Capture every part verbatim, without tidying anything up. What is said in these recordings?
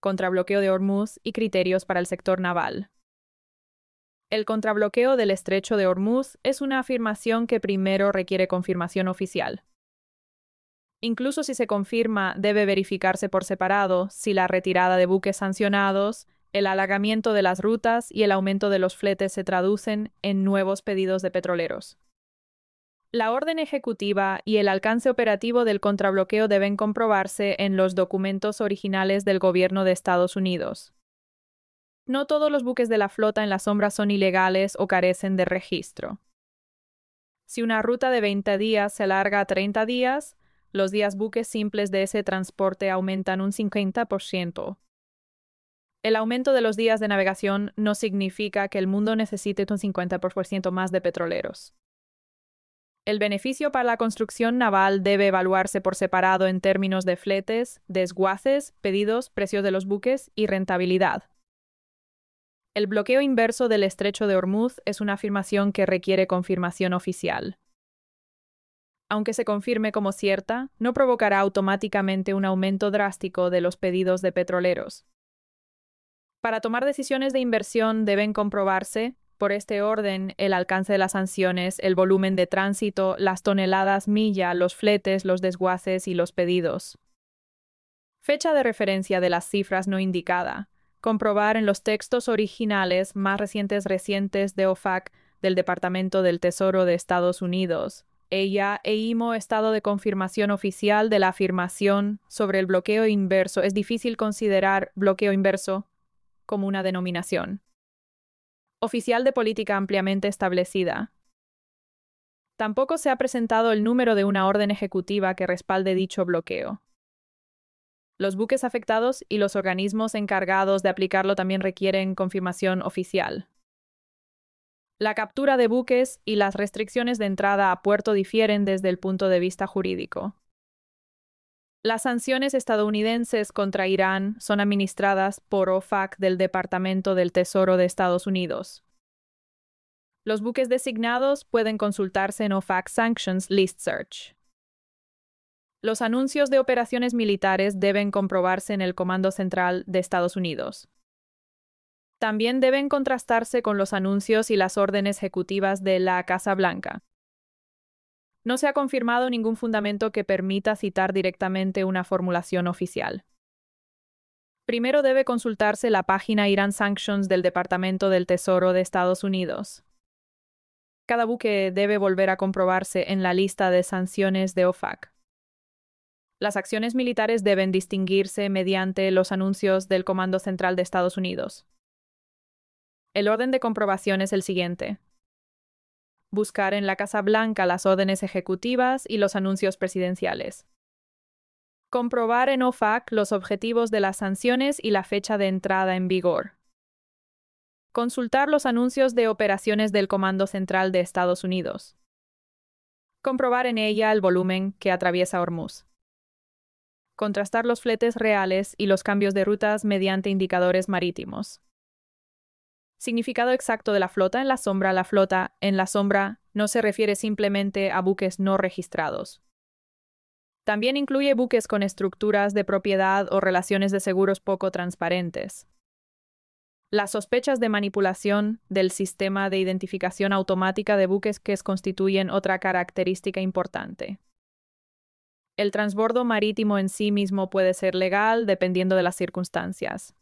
contrabloqueo de Hormuz y criterios para el sector naval. El contrabloqueo del Estrecho de Hormuz es una afirmación que primero requiere confirmación oficial. Incluso si se confirma, debe verificarse por separado si la retirada de buques sancionados, el alargamiento de las rutas y el aumento de los fletes se traducen en nuevos pedidos de petroleros. La orden ejecutiva y el alcance operativo del contrabloqueo deben comprobarse en los documentos originales del gobierno de Estados Unidos. No todos los buques de la flota en la sombra son ilegales o carecen de registro. Si una ruta de veinte días se alarga a treinta días, los días buques simples de ese transporte aumentan un cincuenta por ciento. El aumento de los días de navegación no significa que el mundo necesite un cincuenta por ciento más de petroleros. El beneficio para la construcción naval debe evaluarse por separado en términos de fletes, desguaces, pedidos, precio de los buques y rentabilidad. El bloqueo inverso del Estrecho de Hormuz es una afirmación que requiere confirmación oficial. Aunque se confirme como cierta, no provocará automáticamente un aumento drástico de los pedidos de petroleros. Para tomar decisiones de inversión deben comprobarse, por este orden, el alcance de las sanciones, el volumen de tránsito, las toneladas milla, los fletes, los desguaces y los pedidos. Fecha de referencia de las cifras no indicada. Comprobar en los textos originales más recientes recientes de O F A C del Departamento del Tesoro de Estados Unidos. Ella e I M O estado de confirmación oficial de la afirmación sobre el bloqueo inverso. Es difícil considerar bloqueo inverso como una denominación. Oficial de política ampliamente establecida. Tampoco se ha presentado el número de una orden ejecutiva que respalde dicho bloqueo. Los buques afectados y los organismos encargados de aplicarlo también requieren confirmación oficial. La captura de buques y las restricciones de entrada a puerto difieren desde el punto de vista jurídico. Las sanciones estadounidenses contra Irán son administradas por O F A C del Departamento del Tesoro de Estados Unidos. Los buques designados pueden consultarse en O F A C Sanctions List Search. Los anuncios de operaciones militares deben comprobarse en el Comando Central de Estados Unidos. También deben contrastarse con los anuncios y las órdenes ejecutivas de la Casa Blanca. No se ha confirmado ningún fundamento que permita citar directamente una formulación oficial. Primero debe consultarse la página Iran Sanctions del Departamento del Tesoro de Estados Unidos. Cada buque debe volver a comprobarse en la lista de sanciones de O F A C. Las acciones militares deben distinguirse mediante los anuncios del Comando Central de Estados Unidos. El orden de comprobación es el siguiente. Buscar en la Casa Blanca las órdenes ejecutivas y los anuncios presidenciales. Comprobar en O F A C los objetivos de las sanciones y la fecha de entrada en vigor. Consultar los anuncios de operaciones del Comando Central de Estados Unidos. Comprobar en ella el volumen que atraviesa Hormuz. Contrastar los fletes reales y los cambios de rutas mediante indicadores marítimos. Significado exacto de la flota en la sombra. La flota en la sombra no se refiere simplemente a buques no registrados. También incluye buques con estructuras de propiedad o relaciones de seguros poco transparentes. Las sospechas de manipulación del sistema de identificación automática de buques que constituyen otra característica importante. El transbordo marítimo en sí mismo puede ser legal dependiendo de las circunstancias.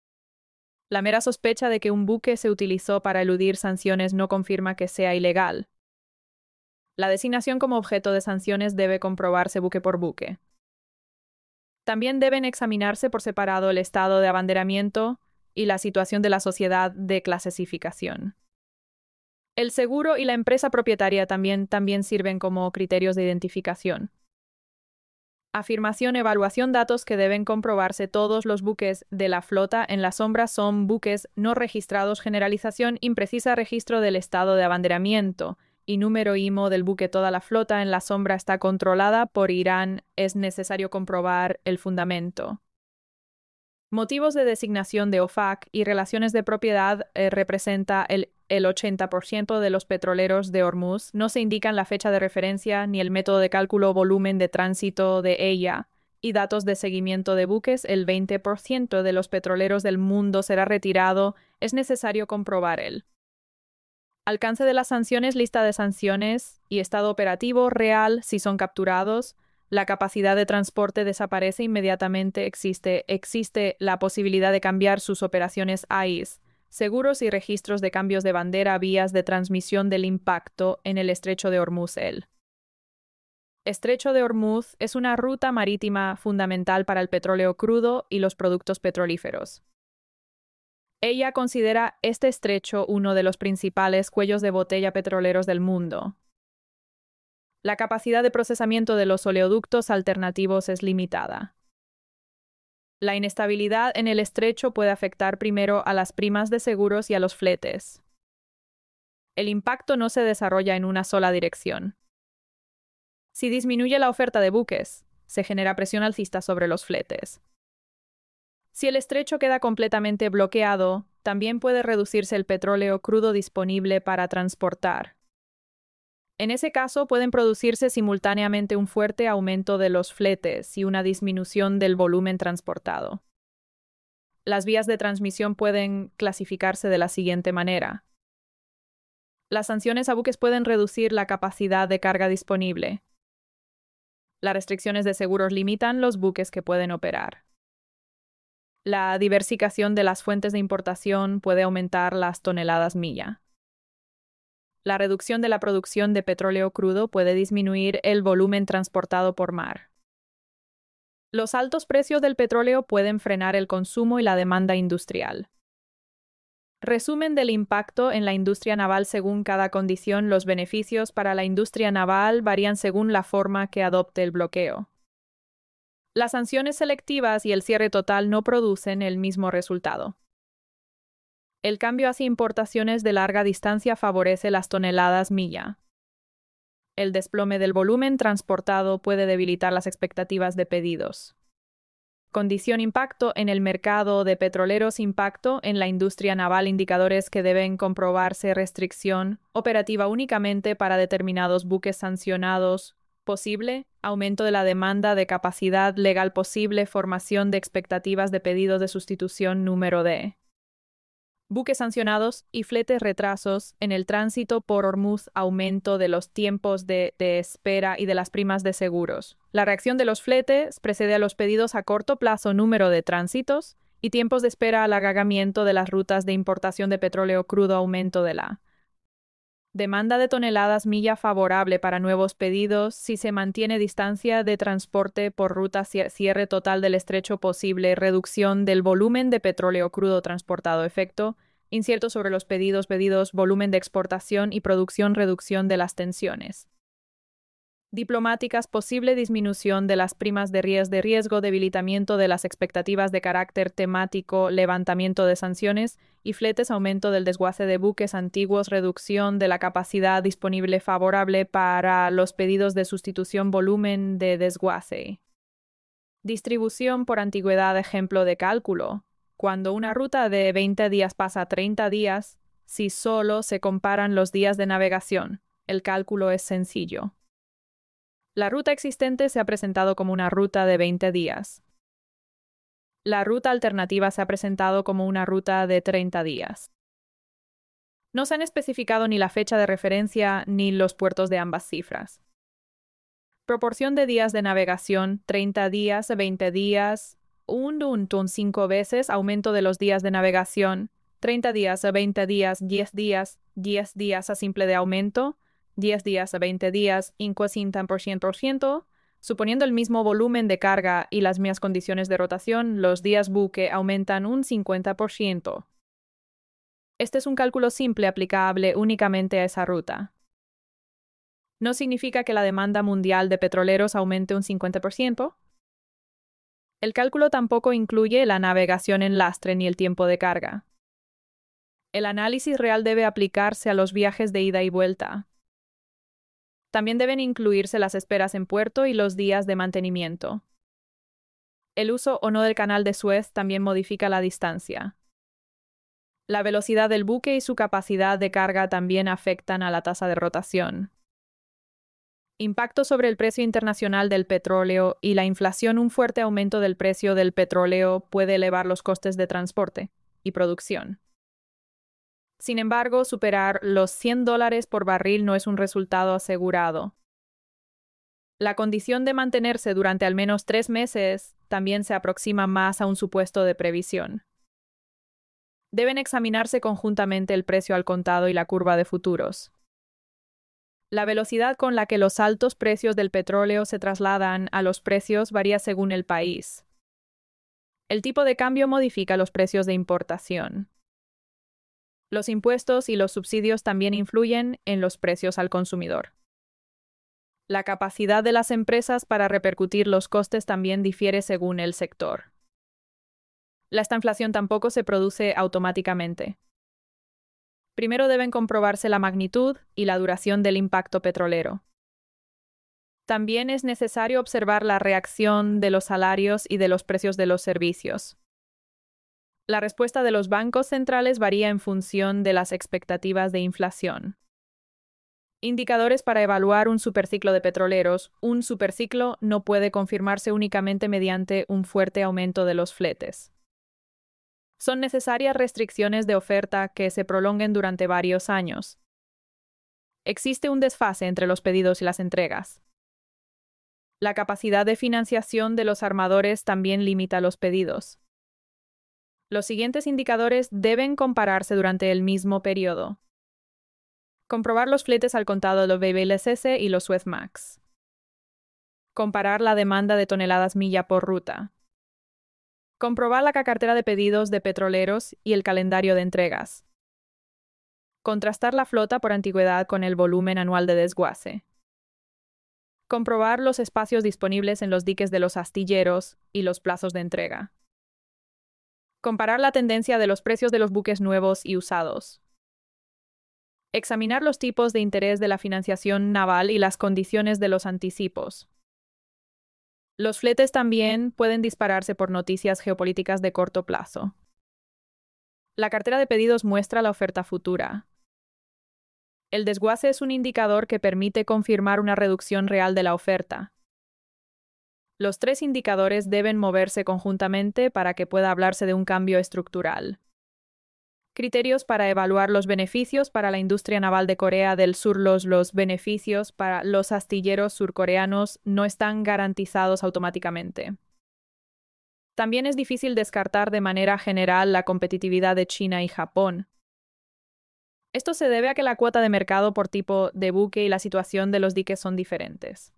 La mera sospecha de que un buque se utilizó para eludir sanciones no confirma que sea ilegal. La designación como objeto de sanciones debe comprobarse buque por buque. También deben examinarse por separado el estado de abanderamiento y la situación de la sociedad de clasificación. El seguro y la empresa propietaria también, también sirven como criterios de identificación. Afirmación, evaluación, datos que deben comprobarse. Todos los buques de la flota en la sombra son buques no registrados. Generalización, imprecisa registro del estado de abanderamiento y número I M O del buque. Toda la flota en la sombra está controlada por Irán. Es necesario comprobar el fundamento. Motivos de designación de O F A C y relaciones de propiedad eh, representa el, el ochenta por ciento de los petroleros de Hormuz. No se indican la fecha de referencia ni el método de cálculo o volumen de tránsito de ella. y datos de seguimiento de buques, el veinte por ciento de los petroleros del mundo será retirado, es necesario comprobar el alcance de las sanciones, lista de sanciones y estado operativo real si son capturados. La capacidad de transporte desaparece inmediatamente. Existe, existe la posibilidad de cambiar sus operaciones A I S, seguros y registros de cambios de bandera, vías de transmisión del impacto en el estrecho de Hormuz. El estrecho de Hormuz es una ruta marítima fundamental para el petróleo crudo y los productos petrolíferos. Ella considera este estrecho uno de los principales cuellos de botella petroleros del mundo. La capacidad de procesamiento de los oleoductos alternativos es limitada. La inestabilidad en el estrecho puede afectar primero a las primas de seguros y a los fletes. El impacto no se desarrolla en una sola dirección. Si disminuye la oferta de buques, se genera presión alcista sobre los fletes. Si el estrecho queda completamente bloqueado, también puede reducirse el petróleo crudo disponible para transportar. En ese caso, pueden producirse simultáneamente un fuerte aumento de los fletes y una disminución del volumen transportado. Las vías de transmisión pueden clasificarse de la siguiente manera. Las sanciones a buques pueden reducir la capacidad de carga disponible. Las restricciones de seguros limitan los buques que pueden operar. La diversificación de las fuentes de importación puede aumentar las toneladas milla. La reducción de la producción de petróleo crudo puede disminuir el volumen transportado por mar. Los altos precios del petróleo pueden frenar el consumo y la demanda industrial. Resumen del impacto en la industria naval según cada condición. Los beneficios para la industria naval varían según la forma que adopte el bloqueo. Las sanciones selectivas y el cierre total no producen el mismo resultado. El cambio hacia importaciones de larga distancia favorece las toneladas milla. El desplome del volumen transportado puede debilitar las expectativas de pedidos. Condición impacto en el mercado de petroleros. Impacto en la industria naval. Indicadores que deben comprobarse. Restricción operativa únicamente para determinados buques sancionados. Posible aumento de la demanda de capacidad legal. Posible formación de expectativas de pedidos de sustitución. Número de buques sancionados y fletes. Retrasos en el tránsito por Hormuz. Aumento de los tiempos de, de espera y de las primas de seguros. La reacción de los fletes precede a los pedidos a corto plazo. Número de tránsitos y tiempos de espera. Alargamiento de las rutas de importación de petróleo crudo. Aumento de la demanda de toneladas milla favorable para nuevos pedidos si se mantiene distancia de transporte por ruta. Cierre total del estrecho posible. Reducción del volumen de petróleo crudo transportado. Efecto incierto sobre los pedidos. Pedidos, volumen de exportación y producción. Reducción de las tensiones diplomáticas. Posible disminución de las primas de riesgo. De riesgo. Debilitamiento de las expectativas de carácter temático. Levantamiento de sanciones y fletes. Aumento del desguace de buques antiguos. Reducción de la capacidad disponible favorable para los pedidos de sustitución. Volumen de desguace. Distribución por antigüedad. Ejemplo de cálculo. Cuando una ruta de veinte días pasa a treinta días, si solo se comparan los días de navegación, el cálculo es sencillo. La ruta existente se ha presentado como una ruta de veinte días. La ruta alternativa se ha presentado como una ruta de treinta días. No se han especificado ni la fecha de referencia ni los puertos de ambas cifras. Proporción de días de navegación: treinta días, veinte días, un un cinco veces. Aumento de los días de navegación: treinta días, veinte días, diez días, diez días a simple de aumento. diez días a veinte días, cincuenta por ciento. Suponiendo el mismo volumen de carga y las mismas condiciones de rotación, los días buque aumentan un cincuenta por ciento. Este es un cálculo simple aplicable únicamente a esa ruta. No significa que la demanda mundial de petroleros aumente un cincuenta por ciento. El cálculo tampoco incluye la navegación en lastre ni el tiempo de carga. El análisis real debe aplicarse a los viajes de ida y vuelta. También deben incluirse las esperas en puerto y los días de mantenimiento. El uso o no del canal de Suez también modifica la distancia. La velocidad del buque y su capacidad de carga también afectan a la tasa de rotación. Impacto sobre el precio internacional del petróleo y la inflación. Un fuerte aumento del precio del petróleo puede elevar los costes de transporte y producción. Sin embargo, superar los cien dólares por barril no es un resultado asegurado. La condición de mantenerse durante al menos tres meses también se aproxima más a un supuesto de previsión. Deben examinarse conjuntamente el precio al contado y la curva de futuros. La velocidad con la que los altos precios del petróleo se trasladan a los precios varía según el país. El tipo de cambio modifica los precios de importación. Los impuestos y los subsidios también influyen en los precios al consumidor. La capacidad de las empresas para repercutir los costes también difiere según el sector. La estanflación tampoco se produce automáticamente. Primero deben comprobarse la magnitud y la duración del impacto petrolero. También es necesario observar la reacción de los salarios y de los precios de los servicios. La respuesta de los bancos centrales varía en función de las expectativas de inflación. Indicadores para evaluar un superciclo de petroleros. Un superciclo no puede confirmarse únicamente mediante un fuerte aumento de los fletes. Son necesarias restricciones de oferta que se prolonguen durante varios años. Existe un desfase entre los pedidos y las entregas. La capacidad de financiación de los armadores también limita los pedidos. Los siguientes indicadores deben compararse durante el mismo periodo. Comprobar los fletes al contado de los V L S S y los Suezmax. Comparar la demanda de toneladas milla por ruta. Comprobar la cartera de pedidos de petroleros y el calendario de entregas. Contrastar la flota por antigüedad con el volumen anual de desguace. Comprobar los espacios disponibles en los diques de los astilleros y los plazos de entrega. Comparar la tendencia de los precios de los buques nuevos y usados. Examinar los tipos de interés de la financiación naval y las condiciones de los anticipos. Los fletes también pueden dispararse por noticias geopolíticas de corto plazo. La cartera de pedidos muestra la oferta futura. El desguace es un indicador que permite confirmar una reducción real de la oferta. Los tres indicadores deben moverse conjuntamente para que pueda hablarse de un cambio estructural. Criterios para evaluar los beneficios para la industria naval de Corea del Sur. Los, los beneficios para los astilleros surcoreanos no están garantizados automáticamente. También es difícil descartar de manera general la competitividad de China y Japón. Esto se debe a que la cuota de mercado por tipo de buque y la situación de los diques son diferentes.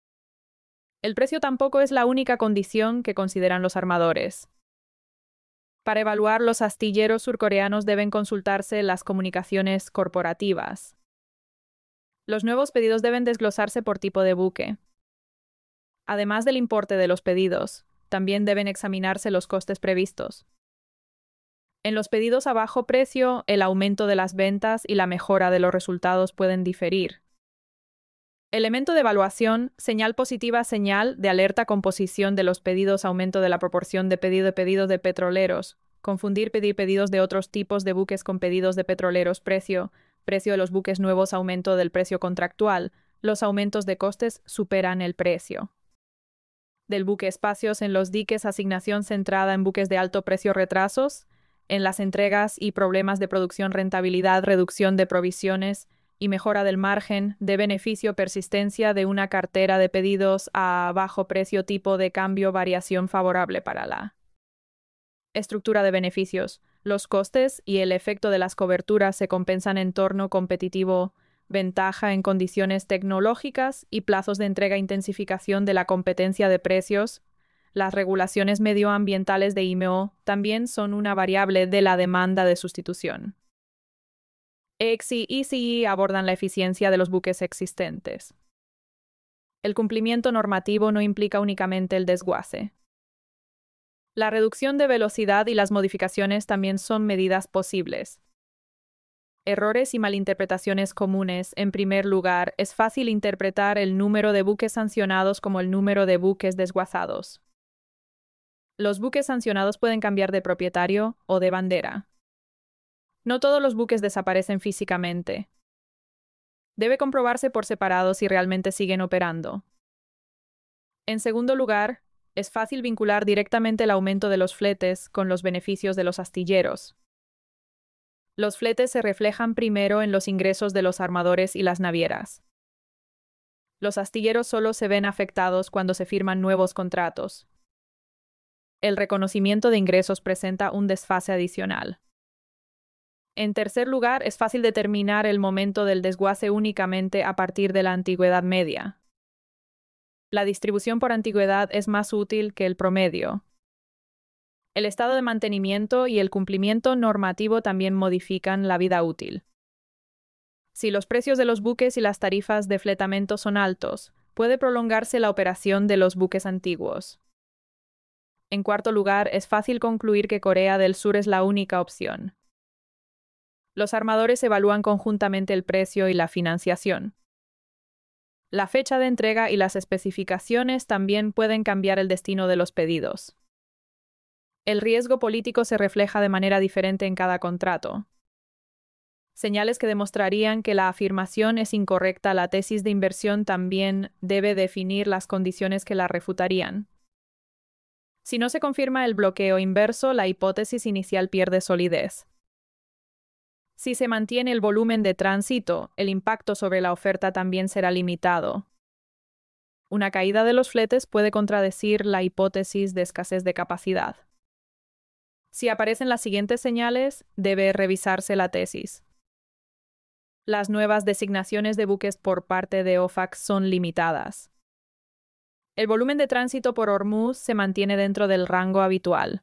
El precio tampoco es la única condición que consideran los armadores. Para evaluar los astilleros surcoreanos deben consultarse las comunicaciones corporativas. Los nuevos pedidos deben desglosarse por tipo de buque. Además del importe de los pedidos, también deben examinarse los costes previstos. En los pedidos a bajo precio, el aumento de las ventas y la mejora de los resultados pueden diferir. Elemento de evaluación, señal positiva, señal de alerta, composición de los pedidos, aumento de la proporción de pedido de pedidos de petroleros, confundir pedir pedidos de otros tipos de buques con pedidos de petroleros, precio, precio de los buques nuevos, aumento del precio contractual, los aumentos de costes superan el precio. Del buque espacios en los diques, asignación centrada en buques de alto precio, retrasos en las entregas y problemas de producción, rentabilidad, reducción de provisiones y mejora del margen de beneficio, persistencia de una cartera de pedidos a bajo precio, tipo de cambio, variación favorable para la estructura de beneficios. Los costes y el efecto de las coberturas se compensan en entorno competitivo, ventaja en condiciones tecnológicas y plazos de entrega, intensificación de la competencia de precios. Las regulaciones medioambientales de I M O también son una variable de la demanda de sustitución. E X I y E C I abordan la eficiencia de los buques existentes. El cumplimiento normativo no implica únicamente el desguace. La reducción de velocidad y las modificaciones también son medidas posibles. Errores y malinterpretaciones comunes. En primer lugar, es fácil interpretar el número de buques sancionados como el número de buques desguazados. Los buques sancionados pueden cambiar de propietario o de bandera. No todos los buques desaparecen físicamente. Debe comprobarse por separado si realmente siguen operando. En segundo lugar, es fácil vincular directamente el aumento de los fletes con los beneficios de los astilleros. Los fletes se reflejan primero en los ingresos de los armadores y las navieras. Los astilleros solo se ven afectados cuando se firman nuevos contratos. El reconocimiento de ingresos presenta un desfase adicional. En tercer lugar, es fácil determinar el momento del desguace únicamente a partir de la antigüedad media. La distribución por antigüedad es más útil que el promedio. El estado de mantenimiento y el cumplimiento normativo también modifican la vida útil. Si los precios de los buques y las tarifas de fletamento son altos, puede prolongarse la operación de los buques antiguos. En cuarto lugar, es fácil concluir que Corea del Sur es la única opción. Los armadores evalúan conjuntamente el precio y la financiación. La fecha de entrega y las especificaciones también pueden cambiar el destino de los pedidos. El riesgo político se refleja de manera diferente en cada contrato. Señales que demostrarían que la afirmación es incorrecta. La tesis de inversión también debe definir las condiciones que la refutarían. Si no se confirma el bloqueo inverso, la hipótesis inicial pierde solidez. Si se mantiene el volumen de tránsito, el impacto sobre la oferta también será limitado. Una caída de los fletes puede contradecir la hipótesis de escasez de capacidad. Si aparecen las siguientes señales, debe revisarse la tesis. Las nuevas designaciones de buques por parte de O F A C son limitadas. El volumen de tránsito por Hormuz se mantiene dentro del rango habitual.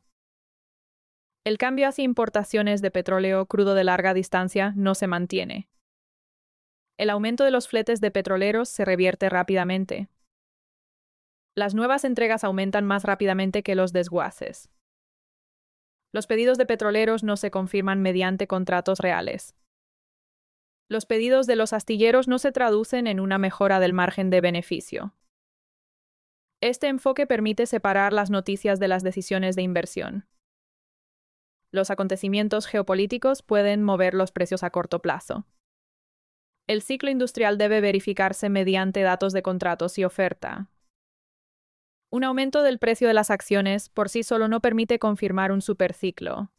El cambio hacia importaciones de petróleo crudo de larga distancia no se mantiene. El aumento de los fletes de petroleros se revierte rápidamente. Las nuevas entregas aumentan más rápidamente que los desguaces. Los pedidos de petroleros no se confirman mediante contratos reales. Los pedidos de los astilleros no se traducen en una mejora del margen de beneficio. Este enfoque permite separar las noticias de las decisiones de inversión. Los acontecimientos geopolíticos pueden mover los precios a corto plazo. El ciclo industrial debe verificarse mediante datos de contratos y oferta. Un aumento del precio de las acciones por sí solo no permite confirmar un superciclo.